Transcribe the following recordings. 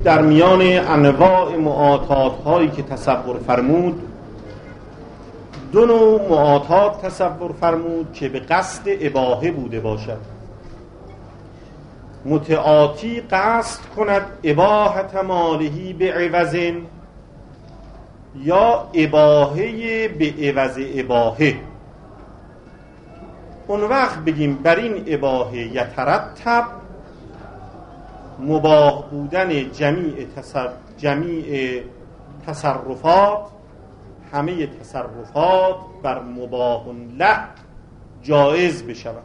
در میان انواع معاطات هایی که تصور فرمود، دو نوع معاطات تصور فرمود که به قصد اباحه بوده باشد. متعاطی قصد کند اباحت مالهی به عوض، یا اباحه به عوض اباحه. اون وقت بگیم بر این اباحه یترتب مباح بودن جمیع تصرفات، همه تصرفات بر مباح له جایز بشود.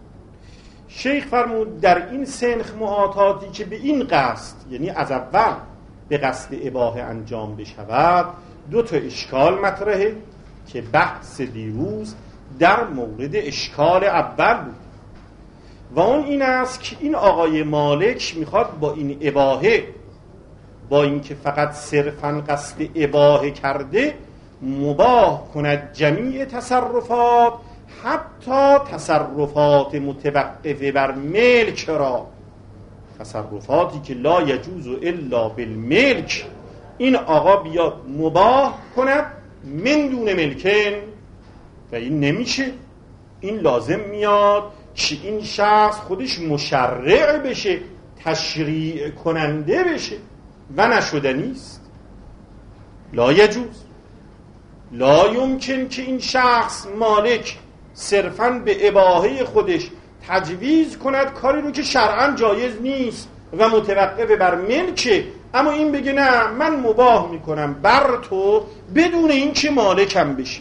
شیخ فرمود در این سنخ معاطاتی که به این قصد، یعنی از اول به قصد اباحه انجام بشود، دو تا اشکال مطرحه که بحث دیروز در مورد اشکال اول بود و اون این است که این آقای مالک میخواد با این اباحه، با اینکه فقط صرفاً قصد اباحه کرده، مباح کند جمیع تصرفات، حتی تصرفات متوقفه بر ملک را، تصرفاتی که لا یجوز الا بالملک، این آقا بیاد مباح کند من دون ملکن. و این نمیشه. این لازم میاد که این شخص خودش مشرع بشه، تشریع کننده بشه و نشدنیست. لا یجوز، لا یمکن که این شخص مالک صرفاً به اباحه خودش تجویز کند کاری رو که شرعاً جایز نیست و متوقف بر ملکه، اما این بگه نه من مباح میکنم بر تو بدون این که مالکم بشی.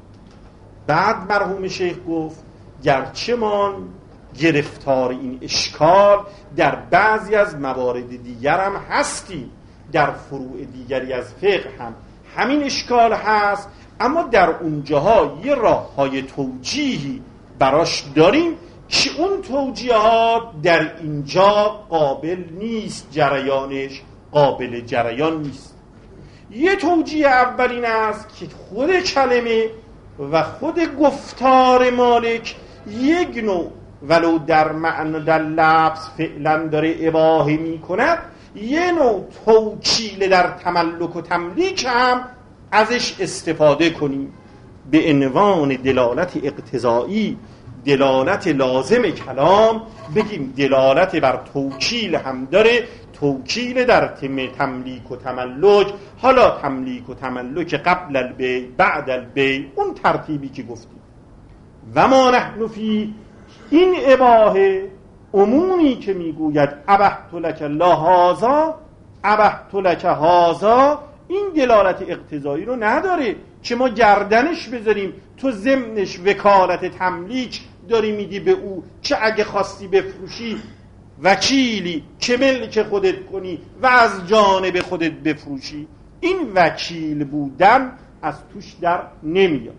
بعد مرحوم شیخ گفت گرچه ما گرفتار این اشکال در بعضی از موارد دیگر هم هستیم، در فروع دیگری از فقه هم همین اشکال هست، اما در اونجاها یه راه های توجیهی براش داریم که اون توجیهات در اینجا قابل نیست، جریانش قابل جریان نیست. یه توجیه اولین است که خود کلمه و خود گفتار مالک یک نوع ولو در معنی در لفظ فعلا داره اباحه می کند، یه نوع توکیل در تملک و تملیک هم ازش استفاده کنیم به عنوان دلالت اقتضایی، دلالت لازم کلام، بگیم دلالت بر توکیل هم داره، توکیل در تملیک و تملک. حالا تملیک و تملک قبل البیع بعد البیع، اون ترتیبی که گفتیم. و ما نحن فی این اباحه، عمومی که میگوید ابحت لک هذا ابحت لک هذا، این دلالت اقتضایی رو نداره که ما گردنش بذاریم تو ضمنش وکالت تملیک داری میدی به او که اگه خواستی بفروشی وکیلی که ملک خودت کنی و از جانب خودت بفروشی. این وکیل بودن از توش در نمیاد.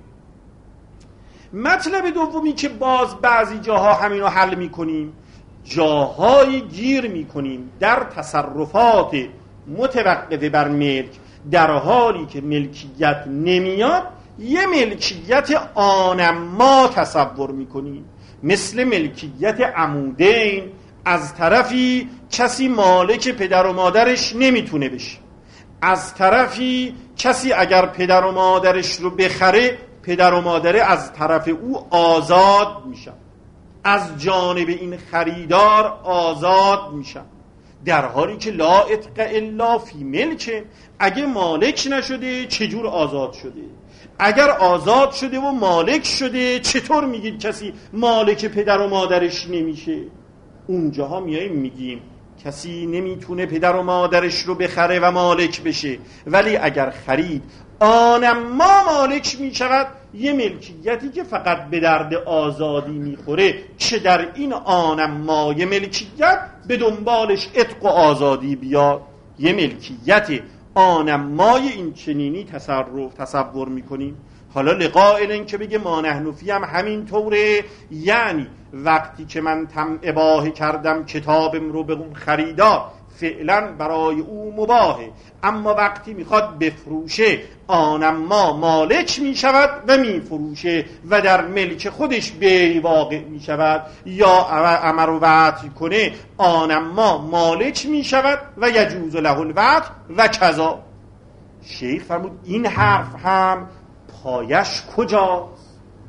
مطلب دومی که باز بعضی جاها همینو حل میکنیم، جاهای گیر میکنیم در تصرفات متوقفه بر ملک، در حالی که ملکیت نمیاد یه ملکیت آنما تصور میکنیم، مثل ملکیت عمودین. از طرفی کسی مالک پدر و مادرش نمیتونه بشه، از طرفی کسی اگر پدر و مادرش رو بخره، پدر و مادره از طرف او آزاد میشن، از جانب این خریدار آزاد میشن، در حالی که لا اتق الا فی ملک. اگه مالک نشده چجور آزاد شده؟ اگر آزاد شده و مالک شده، چطور میگید کسی مالک پدر و مادرش نمیشه؟ اونجاها میاییم میگیم کسی نمیتونه پدر و مادرش رو بخره و مالک بشه، ولی اگر خرید آنما مالک میشود، یه ملکیتی که فقط به درد آزادی میخوره، چه در این آنما یه ملکیت به دنبالش عتق و آزادی بیاد. یه ملکیت آنمای این چنینی تصور میکنیم. حالا لقائل این که بگه ما نحن فی هم همین طوره، یعنی وقتی که من اباحه کردم کتابم رو به اون خریدار، فعلا برای او مباهه، اما وقتی میخواد بفروشه آنم ما مالک میشود و میفروشه و در ملک خودش بیع واقع میشود، یا امر و وعد کنه آنم ما مالک میشود و یجوز له الوعد و کذا. شیخ فرمود این حرف هم پایش کجاست؟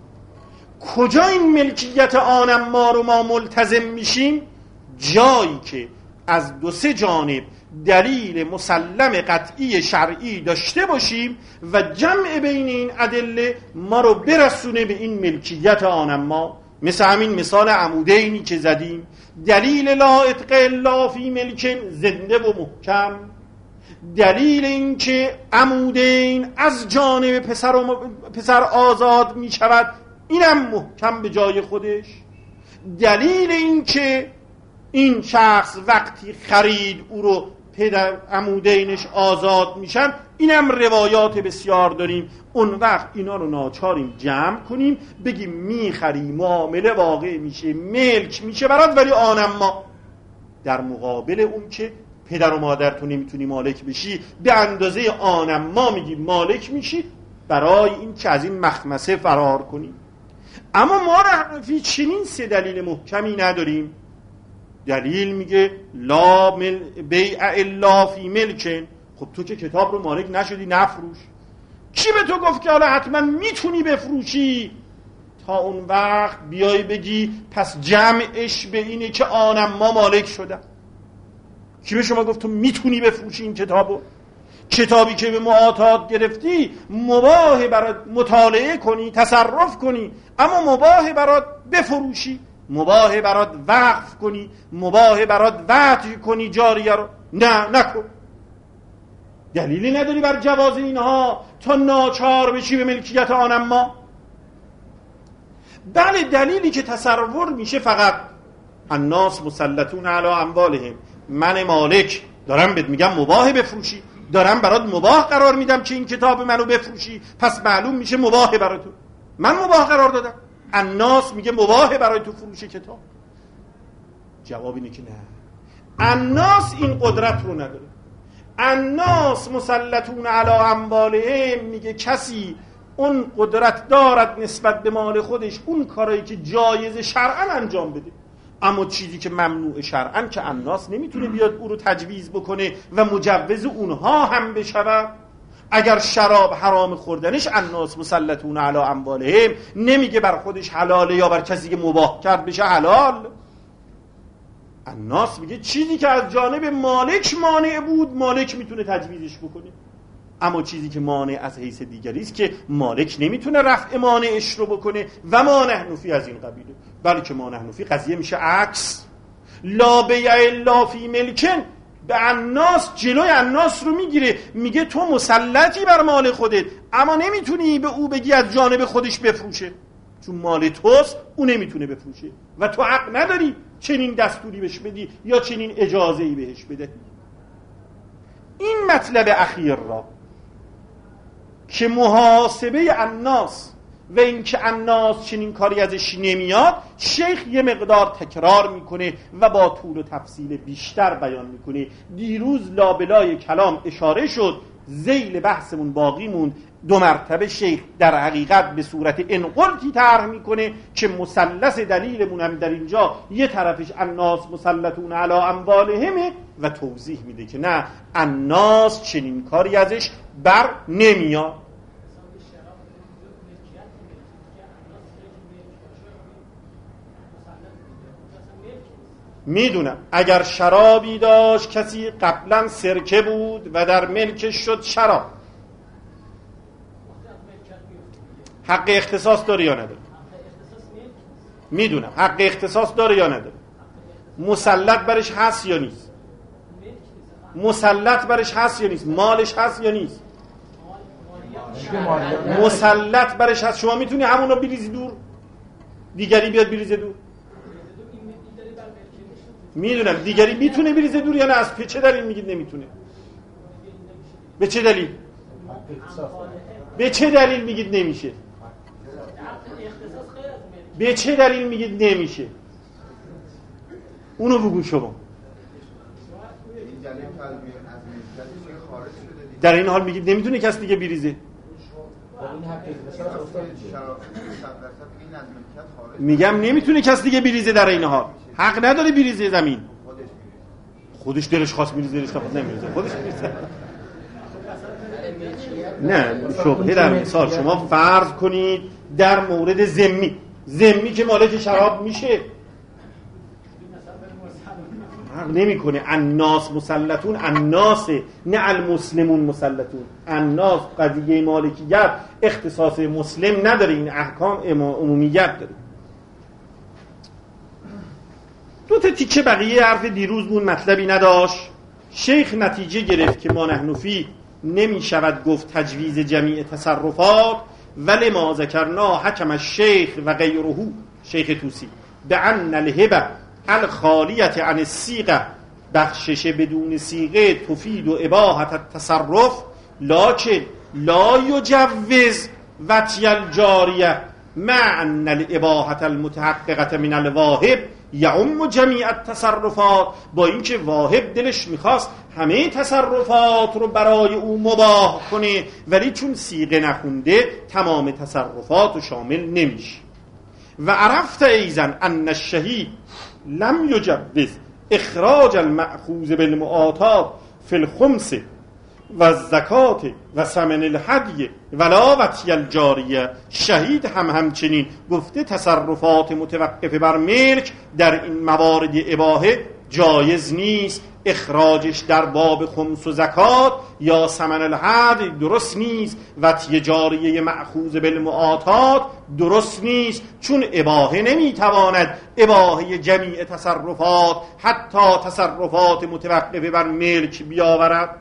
کجا این ملکیت آنم ما رو ما ملتزم میشیم؟ جایی که از دو سه جانب دلیل مسلم قطعی شرعی داشته باشیم و جمع بین این ادله ما رو برسونه به این ملکیت آنم ما. مثل همین مثال عمودینی که زدیم، دلیل لا عتق الا فی ملک زنده و محکم، دلیل این که عمودین از جانب پسر آزاد می شود اینم محکم به جای خودش، دلیل این که این شخص وقتی خرید او رو پدر عمودینش آزاد میشن اینم روایات بسیار داریم. اون وقت اینا رو ناچاریم جمع کنیم بگیم میخری، معامله واقع میشه، ملک میشه برات، ولی آنم ما در مقابل اون که پدر و مادر تو نمیتونی مالک بشی به اندازه آنم ما میگیم مالک میشی، برای این که از این مخمسه فرار کنیم. اما ما حنفی چنین سه دلیل محکمی نداریم. دلیل میگه لا بیع الا فی ملکن. خب تو که کتاب رو مالک نشدی نفروش. کی به تو گفت که حالا حتما میتونی بفروشی؟ تا اون وقت بیای بگی پس جمعش به اینه که آنم ما مالک شدن. کی به شما گفت تو میتونی بفروشی این کتابو؟ کتابی که به معاطات گرفتی مباح برات مطالعه کنی، تصرف کنی، اما مباح برات بفروشی، مباح برات وقف کنی، مباح برات وعد کنی جاریه رو نکن. دلیلی نداری بر جواز اینها تا ناچار بشی به ملکیت آنم ما. بله دلیلی که تصور میشه فقط الناس مسلطون علی اموالهم، من مالک دارم بهت میگم مباح بفروشی، دارم برات مباح قرار میدم که این کتاب منو بفروشی، پس معلوم میشه مباح برای تو. من مباح قرار دادم، الناس میگه مباح برای تو فروش کتاب. جواب اینه که نه، الناس این قدرت رو نداره. الناس مسلطون علی اموالهم میگه کسی اون قدرت دارد نسبت به مال خودش اون کارایی که جایز شرعا انجام بده، اما چیزی که ممنوع شرعا که الناس نمیتونه بیاد او رو تجویز بکنه و مجوز اونها هم بشود. اگر شراب حرام خوردنش الناس مسلطون علی اموالهم نمیگه بر خودش حلاله یا بر کسی که مباح کرد بشه حلال. الناس میگه چیزی که از جانب مالک مانع بود مالک میتونه تجویزش بکنه، اما چیزی که مانع از حیث دیگری است که مالک نمیتونه رفع مانعش رو بکنه. و ما نحن فی از این قبیله، بلکه ما نحن فی قضیه میشه عکس. لا بیع الا فی ملکن، به الناس جلوی الناس رو میگیره، میگه تو مسلطی بر مال خودت اما نمیتونی به او بگی از جانب خودش بفروشه، چون مال توست او نمیتونه بفروشه و تو حق نداری چنین دستوری بهش بدی یا چنین اجازه‌ای بهش بده. این مطلب اخیر را که محاسبه الناس و اینکه الناس چنین کاری ازش نمیاد، شیخ یه مقدار تکرار میکنه و با طول و تفصیل بیشتر بیان میکنه. دیروز لابلای کلام اشاره شد، ذیل بحثمون باقی موند. 2 مرتبه شیخ در حقیقت به صورت انقلتی طرح میکنه که مثلث دلیلمون هم در اینجا یه طرفش الناس مسلطون علی اموالهم و توضیح میده که نه، الناس چنین کاری ازش بر نمیاد. میدونم اگر شرابی داشت کسی قبلا سرکه بود و در ملکش شد شراب، حق اختصاص داره یا نداره؟ میدونم حق اختصاص داره یا نداره؟ مسلط برش هست یا نیست؟ مسلط برش هست یا نیست؟ مالش هست یا نیست؟ مسلط برش هست. شما میتونی همونو بریزی دور، دیگری بیاد بریزه دور؟ میدونم دیگری میتونه بریزه دور یا نه؟ از چه دلیل میگید نمیتونه؟ به چه دلیل؟ به چه دلیل میگید نمیشه؟ به چه دلیل میگید نمیشه؟ اونو بگو شما. در این حال میگید نمیتونه کس دیگه بریزه. میگم نمیتونه کس دیگه بریزه در این حال. حق نداره بریزه زمین. خودش دلش خواست میریزه، دلش خواست نمیریزه، خودش میریزه. نه شبهه در مثال شما فرض کنید در مورد ذمی که مالک شراب میشه، حق نمیکنه. الناس مسلطون، الناس نه المسلمون مسلطون. الناس قضیه مالکیت اختصاص مسلم نداره، این احکام عمومیت داره. دو تا تیکه بقیه حرف دیروز بود، مطلبی نداشت. شیخ نتیجه گرفت که ما نحن فی نمی شود گفت تجویز جمیع تصرفات، ولی ما ذکرنا حکم الشیخ و غیره، شیخ توسی، به ان الهبه الخالیت عن الصیغه، بخشش بدون صیغه تفید و اباحت التصرف، لکن لا یجوز وطی الجاریه مع ان الاباحت المتحققه من الواهب یعم جمیع التصرفات. با اینکه واهب دلش میخواست همه تصرفات رو برای او مباح کنه، ولی چون صیغه نخونده تمام تصرفات رو شامل نمیشه. و عرفت ایضا ان الشهید لم یجوز اخراج المأخوذ بالمعاطات فی الخمس و الزکات و ثمن الهدی ولا وطی الجاریه. شهید همچنین گفته تصرفات متوقف بر ملک در این موارد اباحه جایز نیست، اخراجش در باب خمس و زکات یا ثمن الهدی درست نیست، وطی جاریه مأخوذ بالمعاطات درست نیست، چون اباحه نمیتواند اباحه جمیع تصرفات حتی تصرفات متوقف بر ملک بیاورد.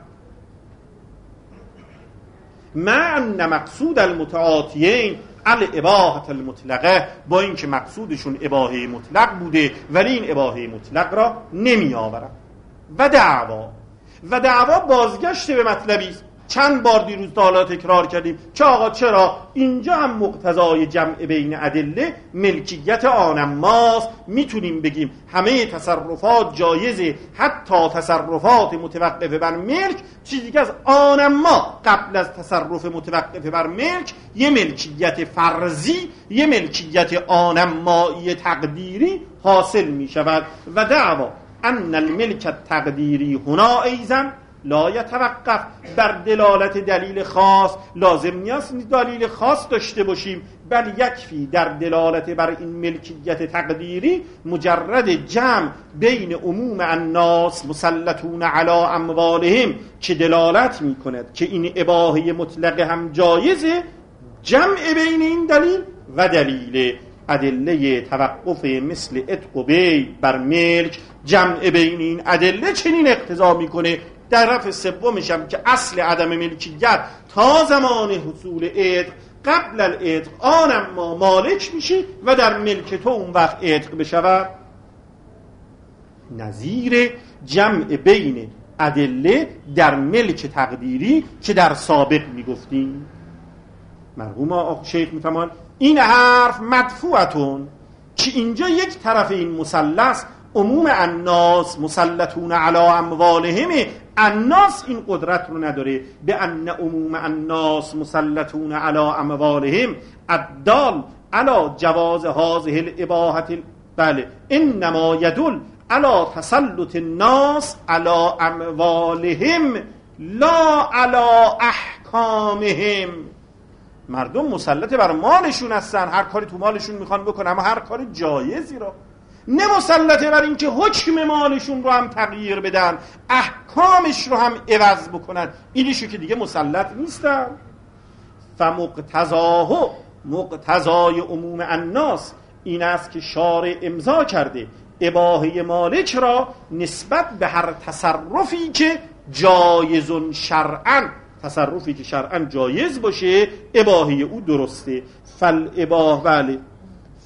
مع ان مقصود المتعاطیین الاباحه المطلقه، با اینکه مقصودشون اباحه مطلق بوده ولی این اباحه مطلق را نمی آورد. و دعوا بازگشت به مطلبی است. چند بار دیروز تا حالا تکرار کردیم که آقا چرا اینجا هم مقتضای جمع بین ادله ملکیت آنماست، میتونیم بگیم همه تصرفات جایزه حتی تصرفات متوقف بر ملک، چیزی که از آنما قبل از تصرف متوقف بر ملک یه ملکیت فرضی، یه ملکیت آنمایی تقدیری حاصل میشود. و دعوا ان الملک التقدیری هنا ایزن لا یتوقف بر دلالت دلیل خاص، لازم نیست دلیل خاص داشته باشیم، بل یکفی در دلالت بر این ملکیت تقدیری مجرد جمع بین عموم الناس مسلطون علی اموالهم که دلالت می کند که این اباحه مطلق هم جایزه، جمع بین این دلیل و دلیل ادله توقف مثل عتق و بیع بر ملک، جمع بین این ادله چنین اقتضا میکنه. در طرف سومش هم که اصل عدم ملکیت تا زمان حصول عتق، قبل العتق آنم ما مالک میشی و در ملک تو اون وقت عتق بشود، نظیر جمع بین ادله در ملک تقدیری که در سابق میگفتیم. مرحوم شیخ میفرمان این حرف مدفوعتون، که اینجا یک طرف این مثلث عموم الناس مسلطون علی اموالهم، الناس این قدرت رو نداره، به ان عموم الناس مسلطون علی اموالهم الدال علی جواز هذه الاباحه، بله انما يدل علی تسلط الناس علی اموالهم لا علی احکامهم. مردم مسلط بر مالشون هستن، هر کاری تو مالشون میخوان بکنن، اما هر کار جایزی رو نه مسلطه بر این که حکم مالشون رو هم تغییر بدن، احکامش رو هم عوض بکنن، اینیشو که دیگه مسلط نیستن. فمقتضاه، مقتضای عموم الناس این است که شارع امضا کرده اباحه مالک را نسبت به هر تصرفی که جایز شرعاً، تصرفی که شرعاً جایز باشه اباحه او درسته. فالاباحه، بله،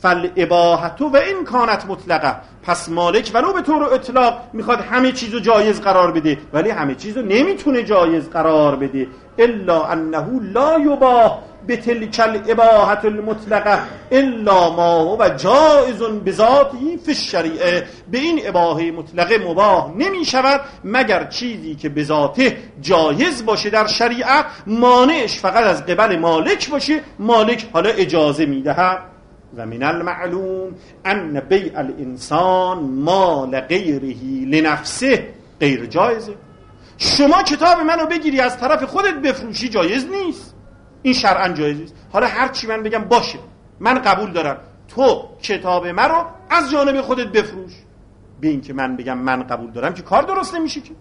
فالاباحه و این کانت مطلقه، پس مالک ولو به طور اطلاق میخواد همه چیزو جایز قرار بده، ولی همه چیزو نمیتونه جایز قرار بده. الا انه لا یباح بتلک الاباحه المطلقه الا ما هو جائز بذاته فی الشریعه، به این اباحه مطلقه مباح نمی شود مگر چیزی که به ذاته جایز باشه در شریعت، مانعش فقط از قبل مالک باشه، مالک حالا اجازه میدهد. و من المعلوم ان بیع الانسان مال غیره لنفسه غیر جایزه. شما کتاب منو بگیری از طرف خودت بفروشی جایز نیست، این شرعاً جایز نیست. حالا هر چی من بگم باشه، من قبول دارم، تو کتاب من رو از جانب خودت بفروش. به این که من بگم من قبول دارم که کار درست نمیشه. که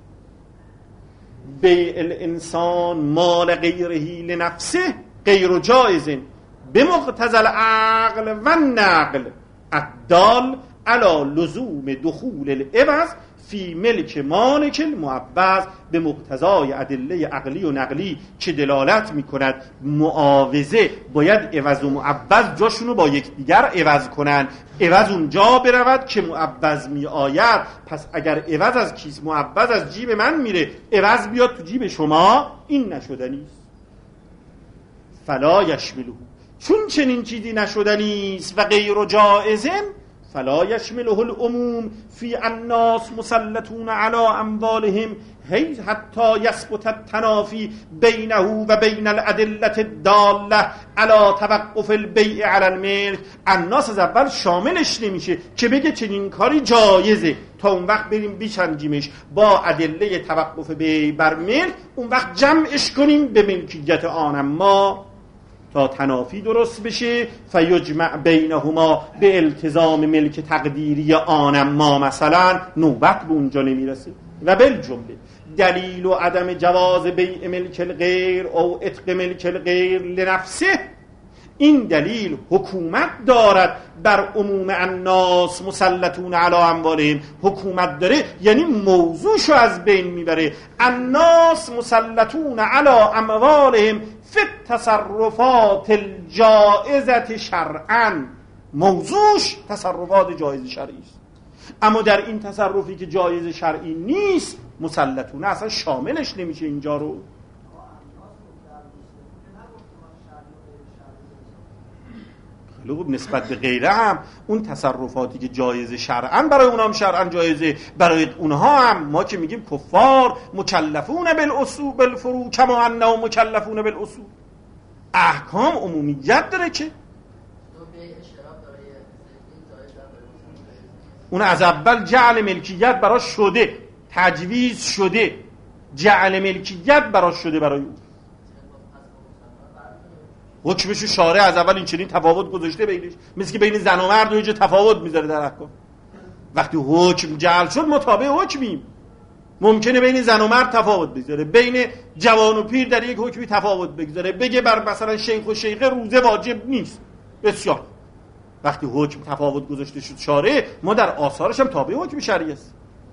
بیع الانسان مال غیره لنفسه غیر جایز به مقتضی العقل و نقل الدال علی لزوم دخول العوض فی ملک مالک المعوض، به مقتضای ادله عقلی و نقلی که دلالت میکند معاوضه باید عوض و معوض جاشونو با یکدیگر عوض کنن، عوض اونجا برود که معوض می آید. پس اگر عوض از کیس معوض از جیب من میره، عوض بیاد تو جیب شما، این نشدنی است. فلا یشمله، چون چنین چیزی نشدنی است و غیر جائزن، فلا یشمله العموم فی الناس مسلطون علی اموالهم حتی یثبت التنافی بینه و بین الادله الداله علی توقف البیع علی الملک. الناس از اول شاملش نمیشه که بگه چنین کاری جایزه، تا اون وقت بریم بیچنجیمش با ادله توقف بیع بر ملک، اون وقت جمعش کنیم به ملکیت آن ما تا تنافی درست بشه. فیجمع بینهما به التزام ملک تقدیری آنم ما، مثلا نوبت به اونجا نمیرسه. و بالجمله دلیل و عدم جواز بیع ملک الغیر او عتق ملک الغیر لنفسه، این دلیل حکومت دارد بر عموم الناس مسلطون علی اموالهم، حکومت داره یعنی موضوعشو از بین میبره. الناس مسلطون علی اموالهم فی التصرفات الجائزه شرعا، موضوعش تصرفات جایز شرعی است. اما در این تصرفی که جایز شرعی نیست، مسلطونه اصلا شاملش نمیشه اینجا رو. خیلی نسبت به غیره هم اون تصرفاتی که جایز شرعاً برای اونها هم شرعاً جایزه، برای اونها هم ما که میگیم کفار مکلفون بالاصول بالفروع کما انهم مکلفون بالاصول، احکام عمومیت داره که اون از اول جعل ملکیت براش شده، تجویز شده، جعل ملکیت براش شده برای اون. حکمشو شارع از اول این چنین تفاوت گذاشته بینش، مثل که بین زن و مرد و اینجا تفاوت میذاره در احکام. وقتی حکم جعل شد مطابق حکمیم. ممکنه بین زن و مرد تفاوت بگذاره، بین جوان و پیر در یک حکمی تفاوت بگذاره، بگه بر مثلا شیخ و شیخه روزه واجب نیست. بسیار وقتی حکم تفاوت گذاشته شد شارع، ما در آثارش هم تابع حکم شرعی است.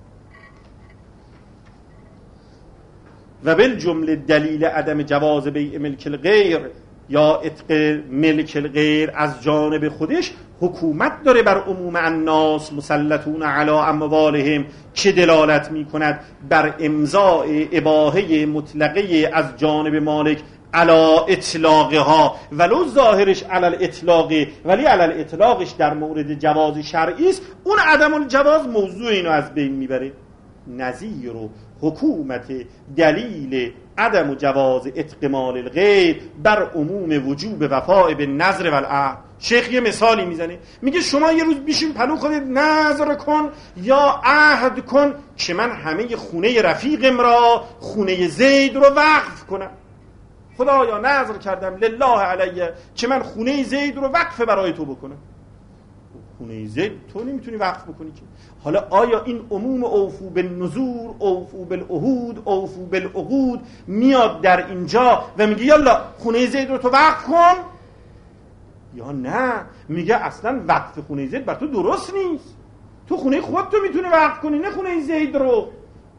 و بالجمله دلیل عدم جواز بیع ملک الغیر یا عتق ملک الغیر از جانب خودش حکومت داره بر عموم الناس مسلطون علی اموالهم، که دلالت می کند بر امضاء اباحه مطلقه از جانب مالک علی اطلاقها، ولو ظاهرش علی الاطلاق، ولی علی الاطلاقش در مورد جواز شرعی است. اون عدم الجواز موضوع اینو از بین میبره. نظیر و حکومت دلیل عدم جواز عتق مال الغیر بر عموم وجوب وفاء به نذر و العهد. شیخ یه مثالی میزنه، میگه شما یه روز بیشین پلو خودت نذر کن یا عهد کن که من همه خونه رفیقم را، خونه زید رو وقف کنم. خدایا نذر کردم لله علیه که من خونه زید رو وقف برای تو بکنم. خونه زید تو نمیتونی وقف بکنی که. حالا آیا این عموم اوفو بالنذور، اوفو بالعهود، اوفو بالعقود میاد در اینجا و میگه یالا خونه زید رو تو وقف کن، یا نه میگه اصلا وقف خونه زید بر تو درست نیست، تو خونه خودت تو میتونی وقف کنی، نه خونه زید رو.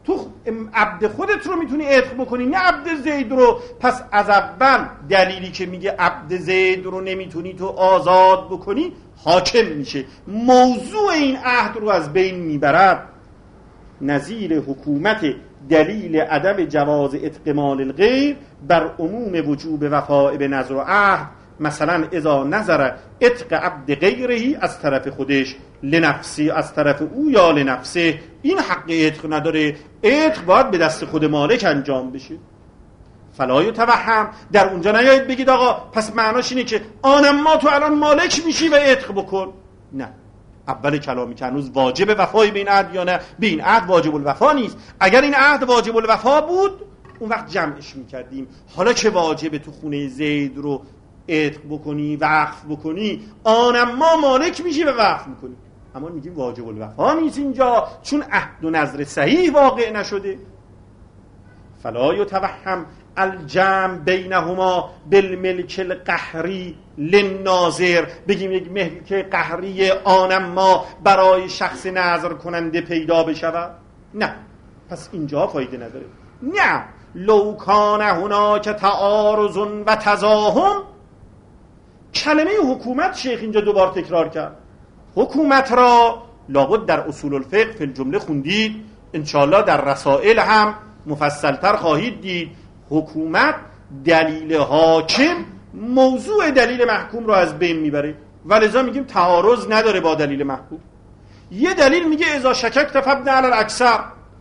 تو عبد خودت رو میتونی عتق بکنی، نه عبد زید رو. پس از اول دلیلی که میگه عبد زید رو نمیتونی تو آزاد بکنی حاکم میشه، موضوع این عهد رو از بین میبرد. نظیر حکومت دلیل عدم جواز عتق مال الغیر بر عموم وجوب وفاء به نظر و عهد، مثلا اذا نظر عتق عبد غیرهی از طرف خودش لنفسی، از طرف او یا لنفسه، این حق عتق نداره، عتق باید به دست خود مالک انجام بشه. فلا یتوهم، در اونجا نیایید بگید آقا پس معناش اینه که ما تو الان مالک میشی و عتق بکن. نه، اول کلامی که هنوز واجب وفای به این عهد یا نه، به این عهد واجب الوفا نیست. اگر این عهد واجب الوفا بود اون وقت جمعش میکردیم. حالا که واجب تو خونه زید رو عتق بکنی، وقف بکنی، ما مالک میشی و وقف میکنی. اما میگیم واجب الوفا نیست اینجا، چون عهد و نظر صحیح واقع نشده. فلا یتوهم الجمع بینهما بالملک القهری للناظر، بگیم یک ملک قهری ما برای شخص نظر کننده پیدا بشود. نه، پس اینجا فایده نداره. نه، لو کان هناک تعارض و تزاحم، کلمه حکومت شیخ اینجا دوبار تکرار کرد. حکومت را لابد در اصول الفقه فی الجمله خوندید، انشاءالله در رسائل هم مفصلتر خواهید دید. حکومت دلیل حاکم موضوع دلیل محکوم را از بین میبره، ولذا میگیم تعارض نداره با دلیل محکوم. یه دلیل میگه اذا شککت فابن علی الاکثر،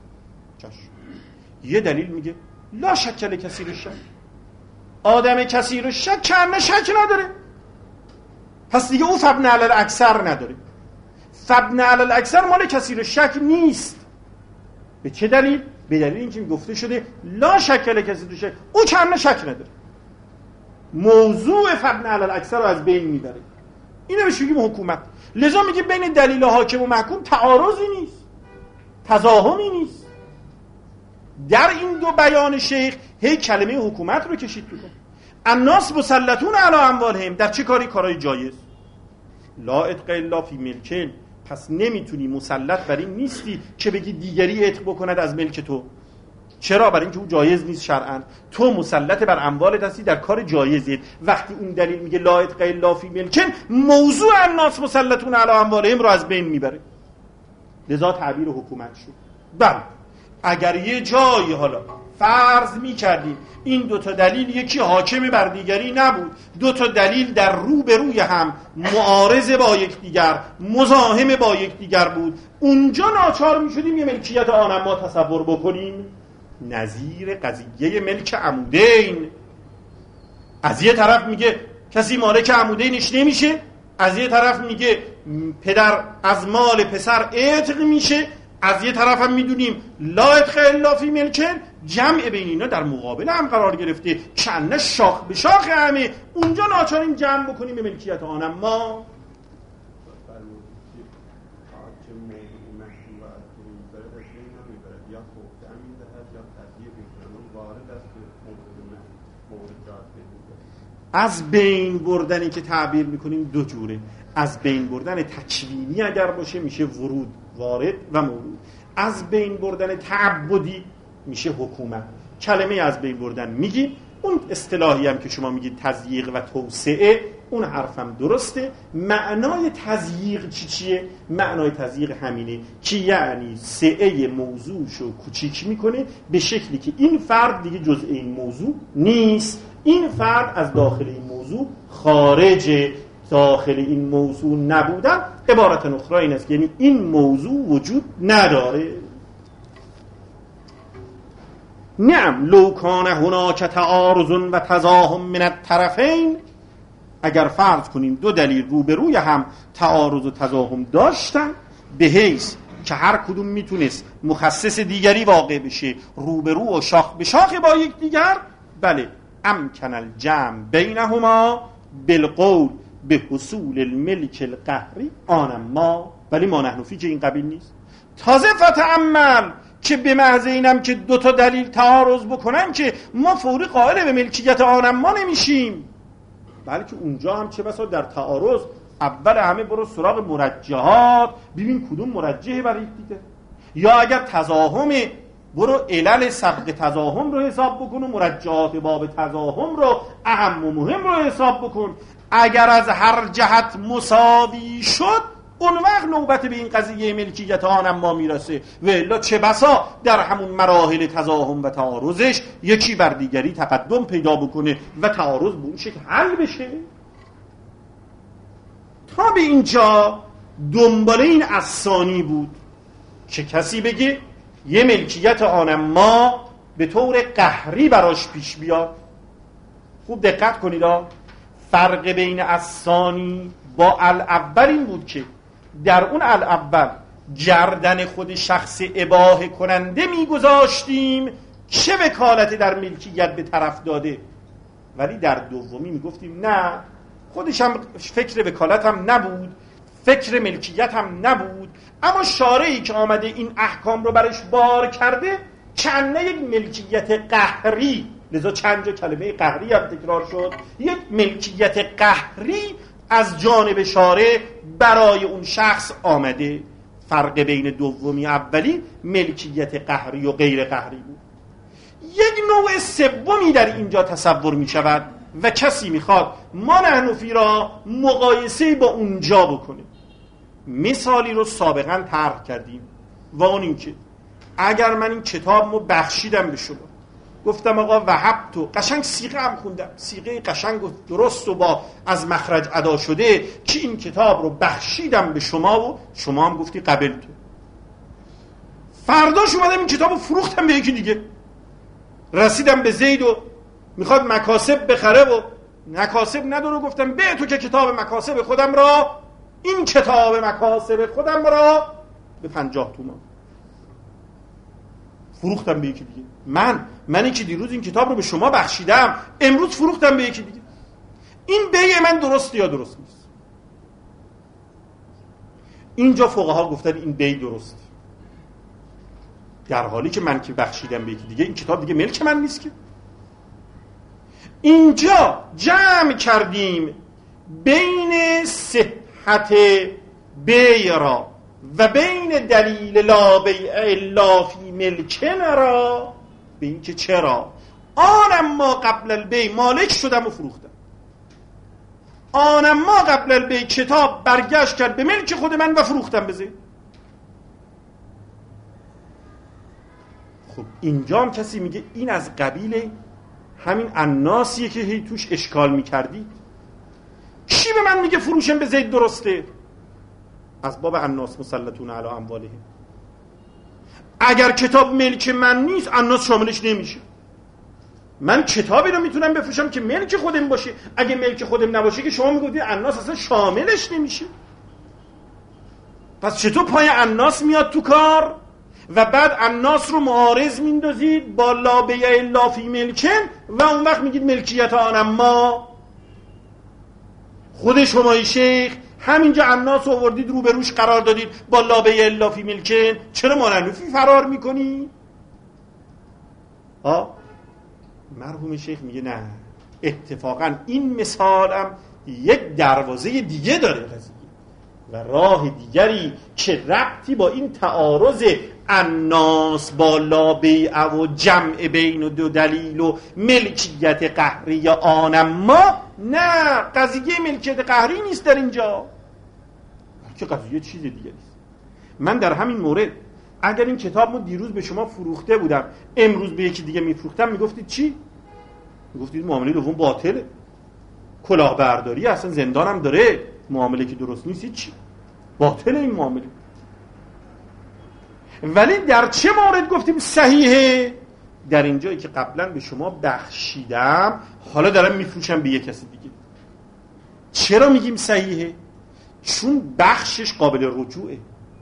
یه دلیل میگه لا شک لکثیر الشک، آدم کثیر الشک کنه شک نداره، پس دیگه او فابن علی الاکثر نداره. فابن علی الاکثر مال کثیر الشک نیست. به چه دلیل؟ به دلیل اینکه گفته شده لا شک لکثیر الشک، او کنه شک نداره، موضوع فابن علی الاکثر رو از بین میبره. اینو بهش میگیم حکومت. لذا میگه بین دلیل حاکم و محکوم تعارضی نیست، تزاحمی نیست. در این دو بیان شیخ هی کلمه حکومت رو کشید تو. الناس مسلطون علی اموالهم، در چه کاری؟ کارهای جایز. لا عتق الا فی ملکن، پس نمیتونی مسلط بر این نیستی که بگی دیگری عتق بکند از ملک تو. چرا؟ برای اینکه او جایز نیست شرعاً. تو مسلط بر اموالت هستی، در کار جایزی. وقتی اون دلیل میگه لا عتق الا فی ملکن، موضوع الناس مسلطون علی اموالهم رو از بین میبره. لذا تعبیر حکومت شد. بله، اگر یه جایی حالا فرض میکردیم این دوتا دلیل یکی حاکم بر دیگری نبود، دوتا دلیل در رو به روی هم معارض با یکدیگر، مزاحم با یکدیگر بود، اونجا ناچار میشدیم یه ملکیت ما تصور بکنیم نظیر قضیه ملک عمودین. از یه طرف میگه کسی مالک عمودینش نمیشه، از یه طرف میگه پدر از مال پسر عتق میشه، از یه طرف هم میدونیم لا عتق الا فی ملکن. جمع بین اینا در مقابل هم قرار گرفته، کنه شاخ به شاخ همه. اونجا ناچاریم جمع بکنیم به ملکیت ما. از بین بردنی که تعبیر میکنیم دو جوره. از بین بردن تکوینی اگر باشه میشه ورود، وارد و مورود. از بین بردن تعبدی میشه حکومت. کلمه از بین بردن میگیم، اون اصطلاحی هم که شما میگید تضییق و توسعه، اون حرفم درسته. معنای تضییق چیه؟ معنای تضییق همینه که یعنی سعه موضوعشو کوچیک میکنه به شکلی که این فرد دیگه جزء این موضوع نیست، این فرد از داخل این موضوع خارجه. داخل این موضوع نبودن عبارت اخرى این است، یعنی این موضوع وجود نداره. نعم لو کان هناک تعارض و تزاحم من الطرفین، اگر فرض کنیم دو دلیل روبروی هم تعارض و تزاحم داشتن به حیث که هر کدوم میتونست مخصص دیگری واقع بشه، روبرو و شاخ به شاخ با یک دیگر، بله امکن الجمع بینهما بالقول به حصول الملک القهری ما، ولی ما نحنفی که این قبیل نیست. تازه فتعمل که به محض اینم که دو تا دلیل تعارض بکنن که ما فوری قائل به ملکیت ما نمیشیم، بلکه اونجا هم چه بسا در تعارض اول همه برو سراغ مرجحات، ببین کدوم مرجحه برای دیگه. یا اگر تزاحم برو علل سبق تزاحم رو حساب بکن و مرجعات باب تزاحم رو اهم و مهم رو حساب بکن. اگر از هر جهت مساوی شد اون وقت نوبت به این قضیه ملکیت آن اما میرسه، و الا چه بسا در همون مراحل تزاحم و تعارضش یکی بر دیگری تقدم پیدا بکنه و تعارض به اون شکل حل بشه. تا به اینجا دنباله این اسانی بود که کسی بگه یه ملکیت آن اما به طور قهری براش پیش بیاد. خوب دقت کنید، فرق بین الثانی با الاول این بود که در اون الاول گردن خود شخص اباحه کننده میگذاشتیم چه وکالت در ملکیت به طرف داده، ولی در دومی میگفتیم نه، خودش هم فکر وکالت هم نبود، فکر ملکیت هم نبود، اما شارعی که آمده این احکام رو برش بار کرده چنه یک ملکیت قهری، لذا چند جا کلمه قهری هم تکرار شد، یک ملکیت قهری از جانب شارع برای اون شخص آمده. فرق بین دومی اولی ملکیت قهری و غیر قهری بود. یک نوع سومی در اینجا تصور می شود و کسی میخواد ما نحنفی را مقایسه با اونجا بکنه. مثالی رو سابقا طرح کردیم و اون این که اگر من این کتاب رو بخشیدم به شما، گفتم آقا وهبتو، قشنگ صیغه هم خوندم، صیغه قشنگ و درست و با از مخرج ادا شده که این کتاب رو بخشیدم به شما و شما هم گفتی قبلتو. فرداش اومدم این کتاب رو فروختم به یکی دیگه، رسیدم به زید و میخواد مکاسب بخره و مکاسب نداره، گفتم به تو که کتاب مکاسب خودم را، این کتاب مکاسب خودم را به 50 تومان فروختم به یکی دیگه. منی که دیروز این کتاب رو به شما بخشیدم امروز فروختم به یکی دیگه. این بیع من درسته یا درست نیست؟ اینجا فقها گفتن این بیع درسته، در حالی که من که بخشیدم به یکی دیگه این کتاب دیگه ملک من نیست که. اینجا جمع کردیم بین صحت بیع را و بین دلیل لا بیع الا فی ملکن را، به این که چرا آنم ما قبل البیع مالک شدم و فروختم، آنم ما قبل البیع کتاب برگشت کرد به ملک خود من و فروختم به زید. خب اینجا هم کسی میگه این از قبیل همین الناسیه که هی توش اشکال میکردی. کی به من میگه فروشم به زید درسته؟ از باب الناس مسلطون علی اموالهم. اگر کتاب ملک من نیست الناس شاملش نمیشه. من کتابی رو میتونم بفروشم که ملک خودم باشه، اگه ملک خودم نباشه که شما میگفتید الناس اصلا شاملش نمیشه. پس چطور پای الناس میاد تو کار و بعد الناس رو معارض میندازید با لا بیع الا فی ملکن و اون وقت میگید ملکیت آنم ما؟ خود شمای شیخ همینجا الناس رو آوردید رو به روش قرار دادید با لا بیع الا فی ملکن، چرا ماننوفی فرار میکنی؟ مرحوم شیخ میگه نه، اتفاقا این مثال هم یک دروازه دیگه داره قضیه و راه دیگری که ربطی با این تعارض الناس با لا بیع و جمع بین دو دلیل و ملکیت قهری آنم ما، نه، قضیه ملکیت قهری نیست در اینجا، که قضیه چیز دیگه نیست. من در همین مورد اگر این کتاب رو دیروز به شما فروخته بودم امروز به یکی دیگه میفروختم میگفتید چی؟ میگفتید معامله دوم باطله، کلاهبرداری، اصلا زندانم داره، معامله که درست نیست، چی؟ باطله این معامله. ولی در چه مورد گفتیم صحیحه؟ در اینجایی که قبلا به شما بخشیدم حالا دارم میفروشم به یک کسی دیگه. چرا میگیم صحیحه؟ چون بخشش قابل رجوعه.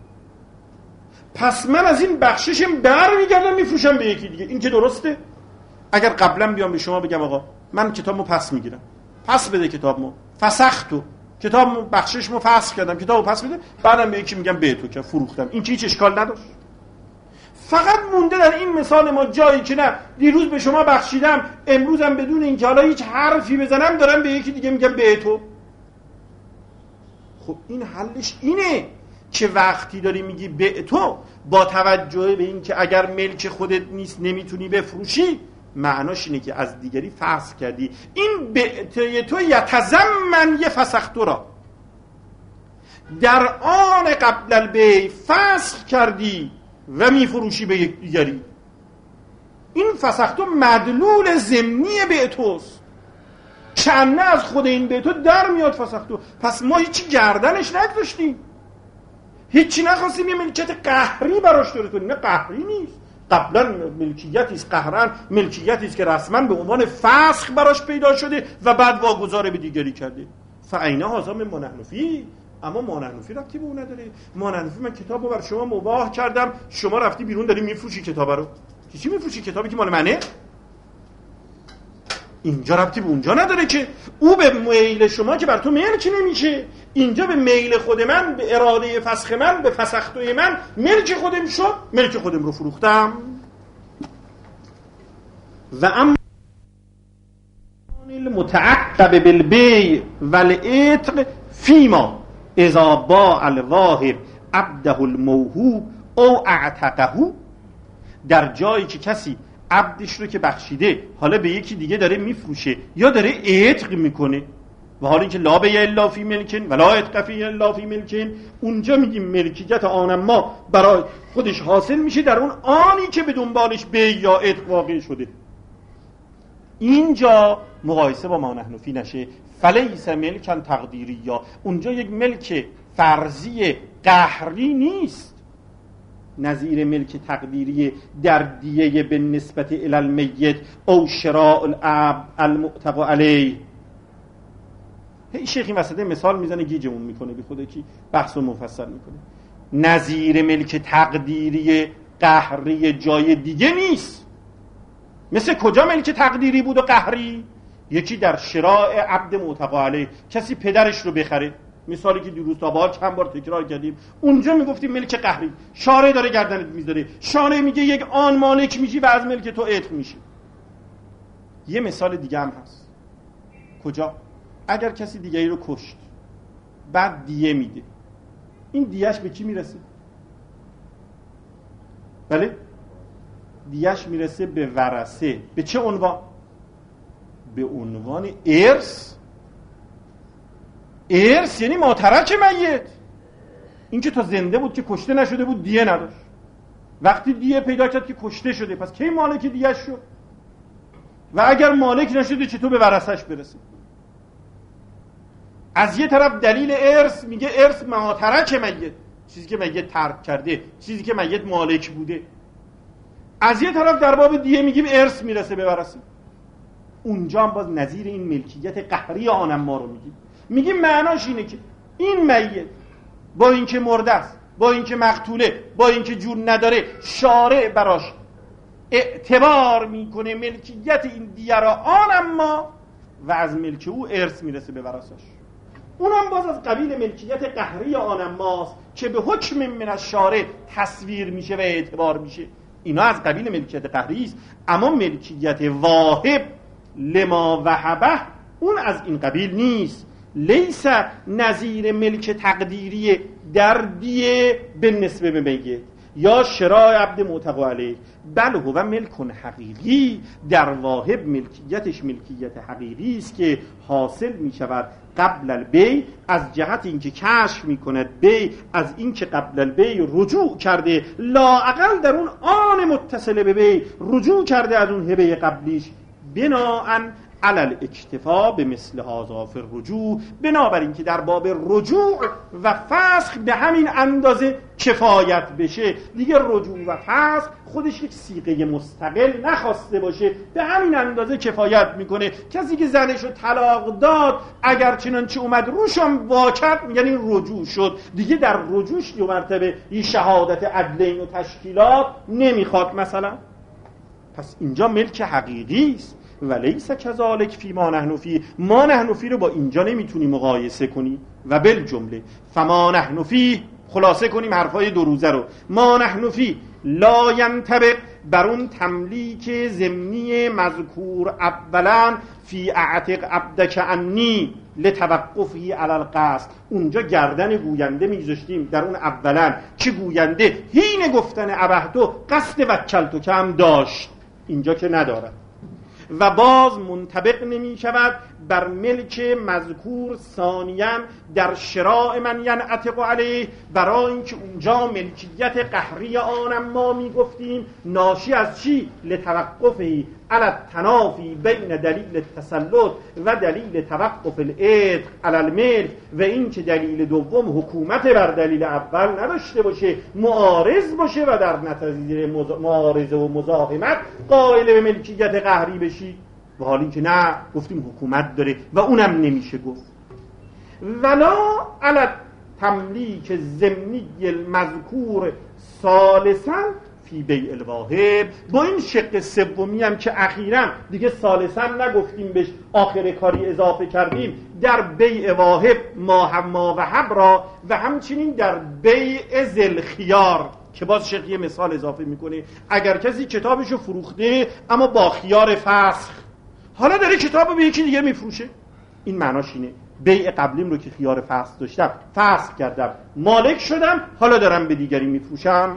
پس من از این بخششم برمیگردم میفروشم به یکی دیگه. این که درسته؟ اگر قبلا بیام به شما بگم آقا من کتابمو پس میگیرم، پس بده کتابمو، فسختو، کتابمو بخششمو فسخ کردم، کتابو پس بده، بعدم به یکی میگم به تو که فروختم، این که هیچ اشکال نداشت. فقط مونده در این مثال ما جایی که نه دیروز به شما بخشیدم امروزم بدون اینکه حالا هیچ حرفی بزنم دارم به یکی دیگه میگم به تو. خب این حلش اینه، که وقتی داری میگی بعتو با توجه به این که اگر ملک خودت نیست نمیتونی بفروشی، معناش اینه که از دیگری فسخ کردی. این بعته تو یتضمن یه فسختو را، در آن قبل البیع فسخ کردی و میفروشی به یک دیگری. این فسختو مدلول ضمنی بعتوست، چنه از خود این بعتو در میاد فسختو. پس ما هیچی گردنش نگذاشتیم، هیچی نخواستیم یه ملکیت قهری براش داره کنیم. نه قهری نیست، قبلا ملکیتی است، قهرن ملکیتی است که رسما به عنوان فسخ براش پیدا شده و بعد واگذار به دیگری کرده. فعینه هذا من ما نحن فیه. اما ما نحن فیه ربطی به اون نداره. ما نحن فیه من کتابو بر شما مباح کردم، شما رفتی بیرون داری میفروشی کتابا رو. چی میفروشی؟ کتابی که مال منه. اینجا ربطی به اونجا نداره که او به میل شما که بر تو ملک نمیشه، اینجا به میل خود من، به اراده فسخ من، به فسختوی من ملک خودم شد، ملک خودم رو فروختم. و اما المتعقب بالبیع والعتق فیما اذا باع الواهب عبده الموهوب او اعتقه، در جایی که کسی عبدش رو که بخشیده حالا به یکی دیگه داره میفروشه یا داره عتق میکنه، و حالا اینکه لا بیع الا فی ملکن ولا عتق فی الا فی ملکن، اونجا میگیم ملکیت آن ما برای خودش حاصل میشه در اون آنی که به دنبالش بیع یا عتق واقع شده. اینجا مقایسه با ما نحن فی نشه. فلیس ملکن تقدیری، یا اونجا یک ملک فرضی قهری نیست نظیر ملک تقدیری در دیه به نسبت الی المیت او شراء العبد المعتق علیه. این شیخ این وسط مثال میزنه گیجمون میکنه، بی خدا کی بحث و مفصل میکنه. نظیر ملک تقدیری قهری جای دیگه نیست. مثل کجا ملک تقدیری بود و قهری؟ یکی در شراء عبد معتق علیه، کسی پدرش رو بخره، مثالی که دیروز تا بار چند بار تکرار کردیم. اونجا میگفتیم ملک قهری، شارع داره گردنت میذاره، شارع میگه یک آن مالک میشی و از ملک تو عتق میشی. یه مثال دیگه هم هست. کجا؟ اگر کسی دیگری رو کشت بعد دیه میده، این دیهش به کی میرسه؟ بله؟ دیهش میرسه به ورثه. به چه عنوان؟ به عنوان ارث. ارث یعنی ماترک میت. این که تا زنده بود که کشته نشده بود دیه نداشت، وقتی دیه پیدا کرد که کشته شده، پس کی مالک دیهش شد؟ و اگر مالک نشده چطور به ورثش برسه؟ از یه طرف دلیل ارث میگه ارث ماترک میت، چیزی که میت ترک کرده، چیزی که میت مالک بوده. از یه طرف در باب دیه میگیم ارث میرسه به ورثه. اونجا هم باز نظیر این ملکیت قهری آنم ما رو میگیم معناش اینه که این میت با اینکه مرده است، با اینکه مقتوله، با اینکه جون نداره، شارع براش اعتبار میکنه ملکیت این دیه را آنم ما، و از ملک او ارث میرسه به ورثش. اونم باز از قبیل ملکیت قهری آنم ماست که به حکم من الشارع تصویر میشه و اعتبار میشه. اینا از قبیل ملکیت قهری است. اما ملکیت واهب لما وهبه اون از این قبیل نیست. لیس نظیر ملک تقدیری در دیه به نسبه به میت یا شراء عبد معتق علیه، بل هو ملک حقیقی. در واهب ملکیتش ملکیت حقیقی است که حاصل می شود قبل البیع، از جهت اینکه کشف می کند بیع از اینکه قبل البیع رجوع کرده، لااقل در اون آن متصل به بیع رجوع کرده از اون هبه قبلیش، بناءً علی الاکتفا به مثل هذا فی الرجوع، بنابراین که در باب رجوع و فسخ به همین اندازه کفایت بشه. دیگه رجوع و فسخ خودش یک صیغه مستقل نخواسته باشه، به همین اندازه کفایت میکنه. کسی که زنش رو طلاق داد اگر چنانچه اومد روشم واکد، یعنی رجوع شد، دیگه در رجوعش دو مرتبه یه شهادت عدلین و تشکیلات نمیخواد مثلا. پس اینجا ملک حقیقی است. ولیس کذالک فی ما نحن فی، ما نحن فی رو با اینجا نمیتونی مقایسه کنی. و بالجمله فما نحن فی، خلاصه کنیم حرفای دو روزه رو، ما نحن فی لا ینطبق بر اون تملیک ضمنی مذکور اولا فی اعتق عبدک عنی لتوقفی علی القصد، اونجا گردن گوینده میذاشتیم در اون اولا که گوینده حین گفتن ابهتو قصد وکلتو که هم داشت، اینجا که ندارد. و باز منطبق نمی شود بر ملک مذکور ثانیاً در شراء من ینعتق علیه، برای اینکه اونجا ملکیت قهری آنم ما می گفتیم ناشی از چی؟ لتوقفی علی التنافی بین دلیل التسلط و دلیل توقف العتق علی الملک، و این که دلیل دوم حکومت بر دلیل اول نداشته باشه، معارض باشه و در نتیجه معارضه و مزاحمت قائل به ملکیت قهری بشی. و حال این که نه، گفتیم حکومت داره و اونم نمیشه گفت. ولا علی تملیک ضمنی المذکور ثالثا فی بیع الواهب، با این شق سومی هم که اخیراً دیگه ثالثا نگفتیم بهش، آخر کاری اضافه کردیم، در بیع واهب ما وهب را و همچنین در بیع ذل خیار، که باز شق یه مثال اضافه میکنه. اگر کسی کتابشو فروخته اما با خیار فسخ، حالا داره کتابو به یکی دیگه میفروشه، این معناش اینه بیع قبلیم رو که خیار فسخ داشتم فسخ کردم، مالک شدم، حالا دارم به دیگری میفروشم.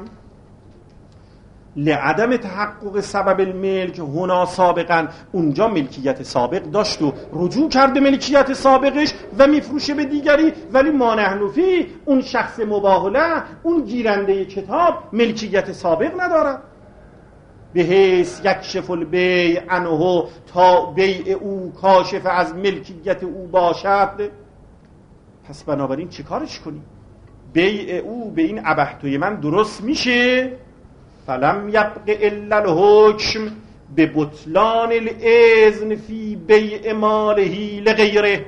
لعدم تحقق سبب الملک هنا سابقا، اونجا ملکیت سابق داشت و رجوع کرده ملکیت سابقش و میفروشه به دیگری، ولی ما نحن فی، اون شخص مباح له، اون گیرنده کتاب ملکیت سابق نداره، به حیث یکشف البیع عنه، تا بیع او کاشف از ملکیت او باشد. پس بنابراین چه کارش کنی؟ بیع او به این ابهتوی من درست میشه؟ فلم یبق الا الحکم به بطلان الاذن فی بیع ماله لغیره.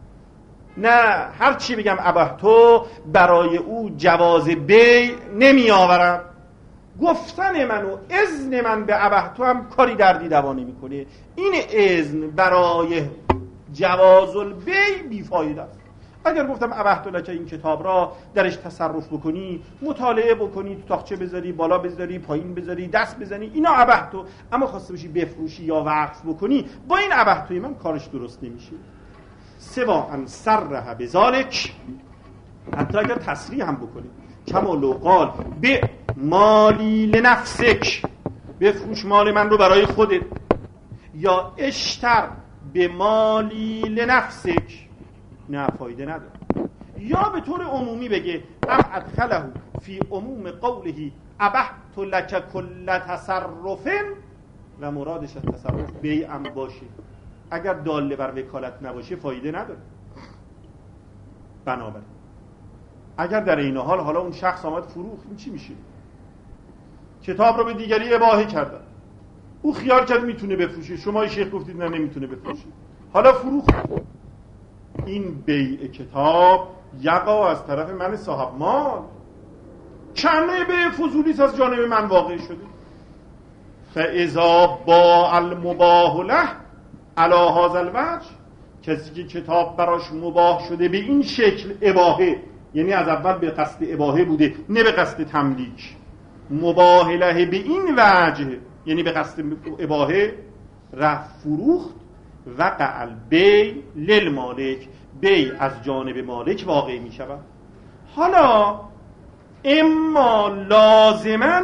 نه، هر چی بگم ابهتو برای او جواز بیع نمی آورم، گفتن من و اذن من به ابهتو هم کاری در دیدوا نمی کنه. این اذن برای جواز البیع بیفایده است. اگر گفتم ابهتو لک این کتاب را درش تصرف بکنی، مطالعه بکنی، تو تاقچه بذاری، بالا بذاری، پایین بذاری، دست بزنی، اینا ابهتو، اما خواسته باشی بفروشی یا وقف بکنی، با این ابهتوی من کارش درست نمیشه. سوا ان صرح بذالک، حتی اگر تصریح هم بکنی، کما لو قال به مالی لنفسک، بفروش مال من رو برای خودت، یا اشتر به مالی لنفسک، نه فایده نداره. یا به طور عمومی بگه ام ادخله فی عموم قوله ابحت لک کل تصرف، و مرادش از تصرف بیع ام باشه، اگر داله بر وکالت نباشه فایده نداره. بنابراین اگر در این حال حالا اون شخص آمد فروخت، این چی میشه؟ کتاب رو به دیگری اباحه کردن، او خیال کرد میتونه بفروشه، شما شیخ گفتید نه نمیتونه بفروشه، حالا فروخت. این بیع کتاب یقا از طرف من صاحب مال، کنه بیع فضولیت از جانب من واقع شده. فاذا با المباح له علی هذا الوجه، کسی که کتاب براش مباح شده به این شکل اباحه، یعنی از اول به قصد اباحه بوده نه به قصد تملیک، مباح له به این وجه یعنی به قصد اباحه، رفت فروخت، وقع البیع للمالک، بیع از جانب مالک واقع می شود. حالا اما لازما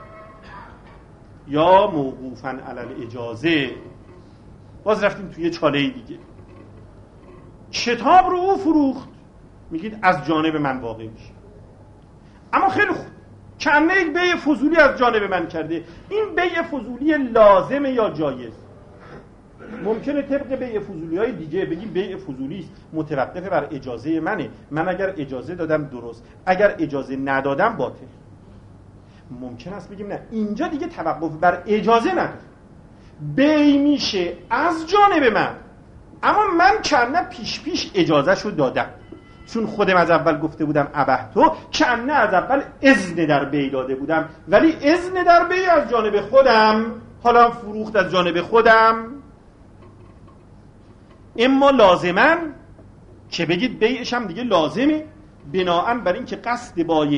یا موقوفا علی الاجازه، باز رفتیم توی چاله دیگه. کتاب رو او فروخت، میگید از جانب من واقع میشه، اما خیلی خوب کنه یک بیع فضولی از جانب من کرده، این بیع فضولی لازمه یا جایز؟ ممکنه طبق بیع فضولی های دیگه بگیم بیع فضولی است، متوقف بر اجازه منه، من اگر اجازه دادم درست، اگر اجازه ندادم باطل. ممکن است بگیم نه، اینجا دیگه توقف بر اجازه نداره، بیع میشه از جانب من، اما من کنه پیش اجازهشو دادم، چون خودم از اول گفته بودم ابهتو، کنه از اول اذن در بیع داده بودم، ولی اذن در بیع از جانب خودم، حالا فروخت از جانب خودم. اما لازما که بگید بیعش هم دیگه لازمه، بناهن بر این که قصد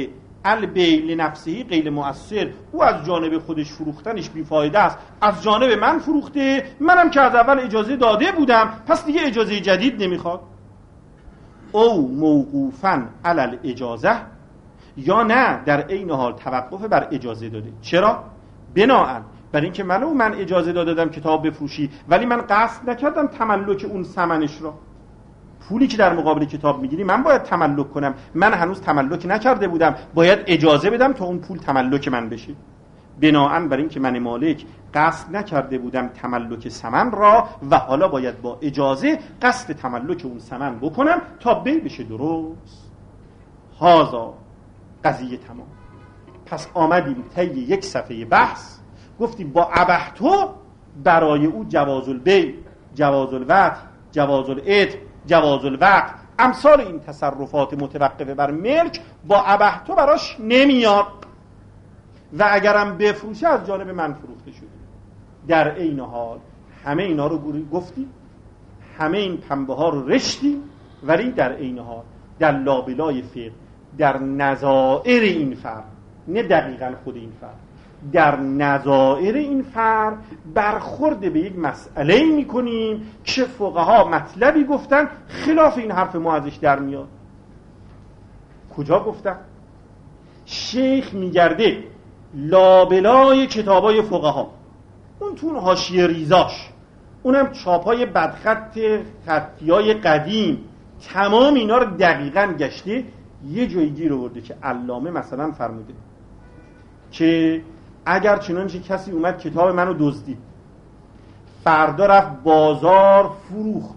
البیع لنفسه غیر مؤثر، او از جانب خودش فروختنش بیفایده است، از جانب من فروخته، منم که از اول اجازه داده بودم پس دیگه اجازه جدید نمیخواد. او موقوفاً علی الاجازه، یا نه در عین حال توقف بر اجازه داده. چرا؟ بناءً بر اینکه من اجازه دادم کتاب بفروشی، ولی من قصد نکردم تملک اون ثمنش را. پولی که در مقابل کتاب میگیری من باید تملک کنم، من هنوز تملک نکرده بودم، باید اجازه بدم تا اون پول تملک من بشه. بناءً بر اینکه من مالک قصد نکرده بودم تملک ثمن را و حالا باید با اجازه قصد تملک اون ثمن بکنم تا بیع بشه درست. هازا قضیه تمام. پس آمدیم طی یک صفحه بحث گفتیم با ابحتو برای او جواز البیع، جواز الوقت، جواز العتق، جواز الوقت، امثال این تصرفات متوقفه بر ملک با ابحتو براش نمیاد و اگرم بفروشه از جانب من فروخته شده. در عین حال همه اینا رو گفتیم، همه این پنبه ها رو رشتیم، ولی در عین حال در لابلای فقه در نظائر این فرق، نه دقیقاً خود این فرق، در نظائر این فرق برخورد به یک مسئله میکنیم که فقها مطلبی گفتن خلاف این حرف ما ازش در میاد. کجا گفتن؟ شیخ میگرده لابلای کتابای فقها، اون تو حاشیه ریزاش، اونم چاپای بدخط خطیای قدیم، تمام اینا رو دقیقاً گشته، یه جایی گیر آورده که علامه مثلا فرموده که اگر چنانچه کسی اومد کتاب منو دزدید، فردا رفت بازار فروخت،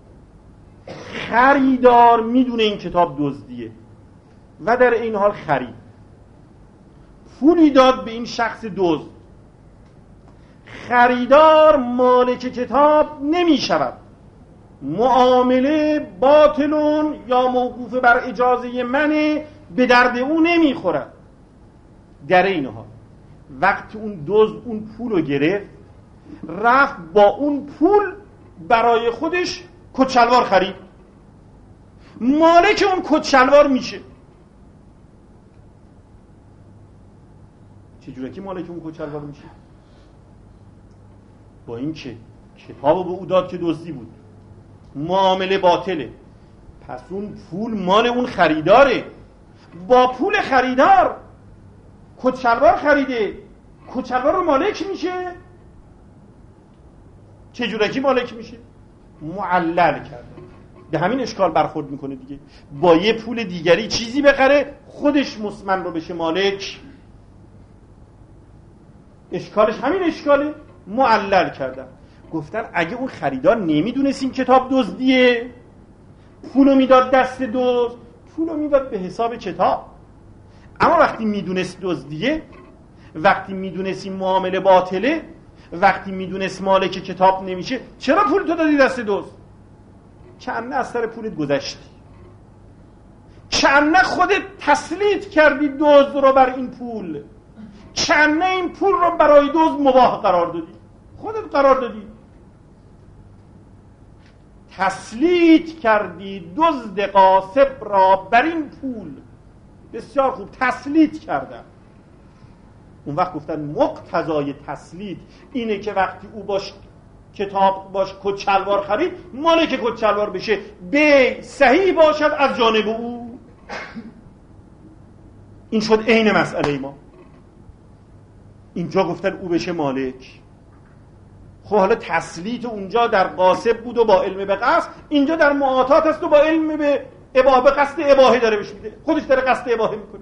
خریدار میدونه این کتاب دزدیه و در این حال خرید، پولی داد به این شخص دزد، خریدار مالک کتاب نمی شود، معامله باطلون یا موقوف بر اجازه منه، به درد او نمی خورد. در این حال وقتی اون دزد اون پول رو گرفت، رفت با اون پول برای خودش کچلوار خرید، مالک اون کچلوار میشه. چجوره که مالک اون کچلوار میشه؟ با این که کتابو به او داد که دزدی بود، معامله باطله، پس اون پول مال اون خریداره، با پول خریدار کچلوار خریده، کچلوار رو مالک میشه. چجورکی مالک میشه؟ معلل کرده. به همین اشکال برخورد میکنه دیگه، با یه پول دیگری چیزی بخره خودش مسمن رو بشه مالک. اشکالش همین اشکاله، معلل کردن. گفتن اگه اون خریدار نمیدونست این کتاب دزدیه، پولو میداد دست دزد، پولو میداد به حساب کتاب. اما وقتی میدونست دزدیه، وقتی میدونست این معامله باطله، وقتی میدونست مالک کتاب نمیشه، چرا پول تو دادی دست دزد؟ چند از سر پولت گذشتی، چند خودت تسلیط کردی دزد رو بر این پول، چند این پول رو برای دزد مباح قرار دادی، خودت قرار دادی، تسلیط کردی دزد غاصب را بر این پول. بسیار خوب، تسلیط کردن. اون وقت گفتن مقتضای تسلیط اینه که وقتی او باش کتاب باش کچلوار خرید، مالک کچلوار بشه، به صحیح باشد از جانب او. این شد عین مسئله ما. اینجا گفتن او بشه مالک. خب حالا تسلیط اونجا در غاصب بود و با علم به قصد، اینجا در معاطات است و با علم به اباحه، به قصد اباحه داره بهش میده، خودش داره قصد اباحه میکنه.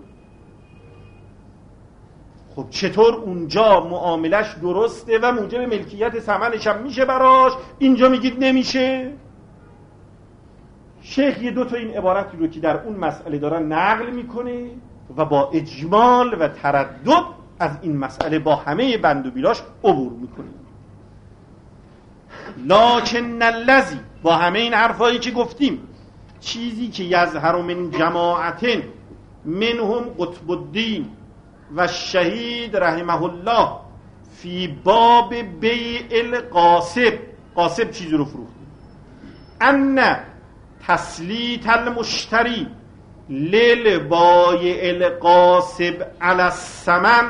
خب چطور اونجا معاملش درسته و موجب ملکیت ثمنش هم میشه براش، اینجا میگید نمیشه؟ شیخ یه دو تا این عبارتی رو که در اون مسئله دارن نقل میکنه و با اجمال و تردد از این مسئله با همه بند و بیلاش عبور میکنه. لکن الذی، با همه این حرفایی که گفتیم، چیزی که یظهر من جماعتن منهم قطب الدین و شهید رحمه الله فی باب بیع القاصب، قاصب چیزی رو فروخت، ان تسلیط المشتری للبایع القاسب علی الثمن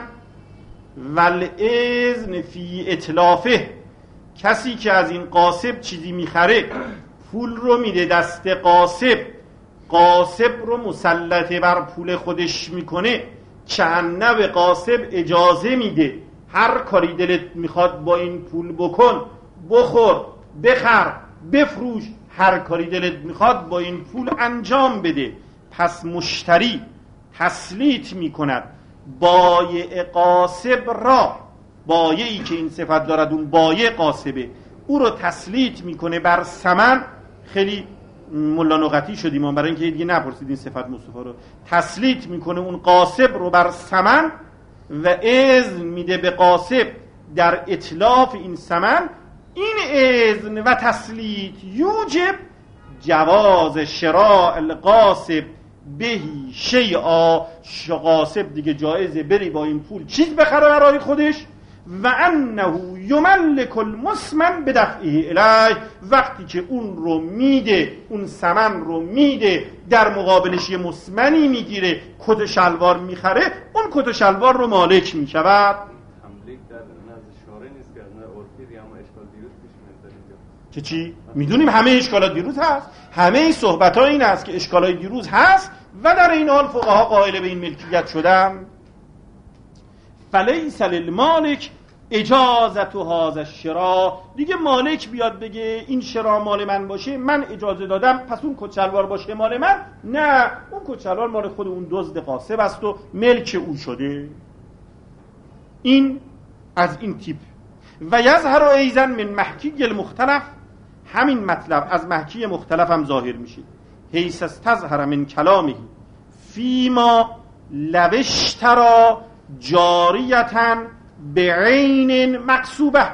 والاذن فی اتلافه، کسی که از این قاسب چیزی میخره پول رو میده دست قاسب، قاسب رو مسلط بر پول خودش میکنه، چند به قاسب اجازه میده هر کاری دلت میخواد با این پول بکن، بخور، بخر، بفروش، هر کاری دلت میخواد با این پول انجام بده. پس مشتری تسلیط میکند بایع قاسب را، بایعی که این صفت دارد اون بایع قاسبه، او رو تسلیط میکنه بر ثمن. خیلی ملا نقطی شدیم برای اینکه دیگه نپرسید این صفت مصطفی رو. تسلیط میکنه اون قاسب رو بر ثمن و اذن میده به قاسب در اتلاف این ثمن. این اذن و تسلیط یوجب جواز شراء القاسب بهی شیئا، قاسب دیگه جایزه بری با این پول چیز بخره برای خودش. و انه یملک المسمن بدفعه الیه، وقتی که اون رو میده، اون ثمن رو میده، در مقابلش یه مسمنی میگیره، کت شلوار میخره، اون کت شلوار رو مالک میشود. تملیک در نزد شارع نیست که نه عرفی، اما اشکال دیروز پیش میاد. چی؟ میدونیم همه اشکالات دیروز هست، همه صحبت ها این است که اشکالات دیروز هست و در این حال فقها قائل به این ملکیت شدن. فلیس للمالک اجازت و هذا الشراء، دیگه مالک بیاد بگه این شراء مال من باشه، من اجازه دادم، پس اون کت شلوار باشه مال من، نه، اون کت شلوار مال خود اون دزد قاسب است و ملک او شده. این از این تیپ. و یظهر ایضا من محکی المختلف، همین مطلب از محکی مختلف هم ظاهر میشه. حیث استظهر من کلامه فیما لو اشتری جاریتا بعین مقصوبه.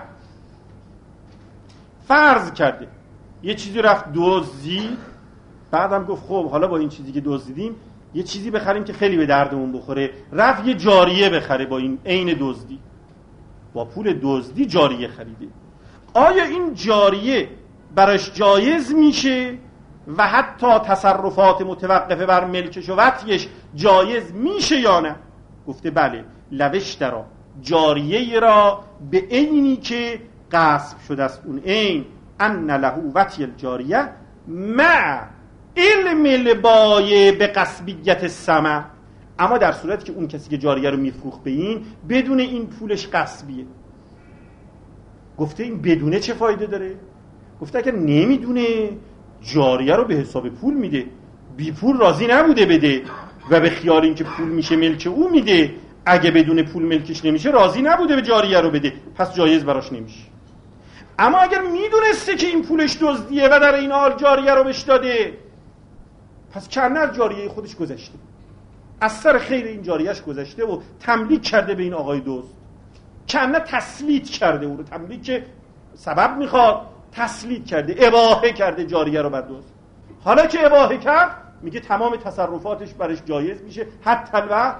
فرض کرده یه چیزی رفت دزدید، بعدم گفت خب حالا با این چیزی که دزدیدیم یه چیزی بخریم که خیلی به دردمون بخوره، رفت یه جاریه بخره با این عین دزدی، با پول دزدی جاریه خریده. آیا این جاریه براش جایز میشه و حتی تصرفات متوقفه بر ملکش و وطیش جایز میشه یا نه؟ گفته بله. لوش درا جاریه را به عینی که غصب شده است اون عین، ان له وطی الجاریه مع علم البایع به غصبیت الثمن، اما در صورتی که اون کسی که جاریه رو میفروخت به این بدون این پولش غصبیه. گفته این بدونه چه فایده داره؟ گفته اگر نمیدونه جاریه رو به حساب پول میده، بی پول راضی نبوده بده و به خیال این که پول میشه ملک او میده، اگه بدون پول ملکش نمیشه راضی نبوده به جاریه رو بده، پس جایز براش نمیشه. اما اگر میدونسته که این پولش دزدیه و در این حال جاریه رو بهش داده، پس کنه از جاریه خودش گذشته، از سر خیر این جاریهش گذشته و تملیک کرده به این آقای دزد، کنه تسلیط کرده او رو، تملیک سبب میخواد، تسلیط کرده، اباحه کرده جاریه رو بر دزد. حالا که اباحه کرد میگه تمام تصرفاتش برش جایز میشه، حتی الوقت.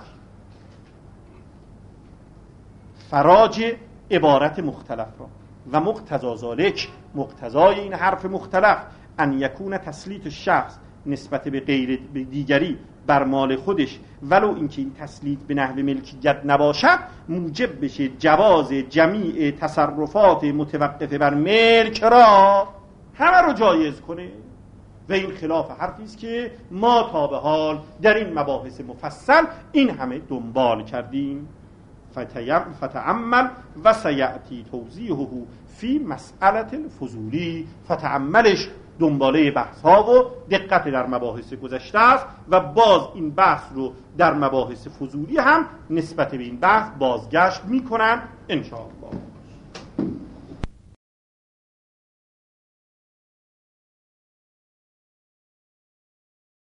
فراج عبارت مختلف را و مقتضا ذالک، مقتضای این حرف مختلف، ان یکون تسلیط شخص نسبت به غیر دیگری بر مال خودش، ولو اینکه این تسلیط به نحو ملکیت نباشد، موجب بشه جواز جمیع تصرفات متوقفه بر ملک را همه رو جایز کنه. و این خلاف حرفی است که ما تا به حال در این مباحث مفصل این همه دنبال کردیم. فتعمل و سیأتی توضیحه فی مسئله الفضولی، فتعملش دنباله بحث ها و دقت در مباحث گذشته است و باز این بحث رو در مباحث فضولی هم نسبت به این بحث بازگشت میکنن ان شاء الله.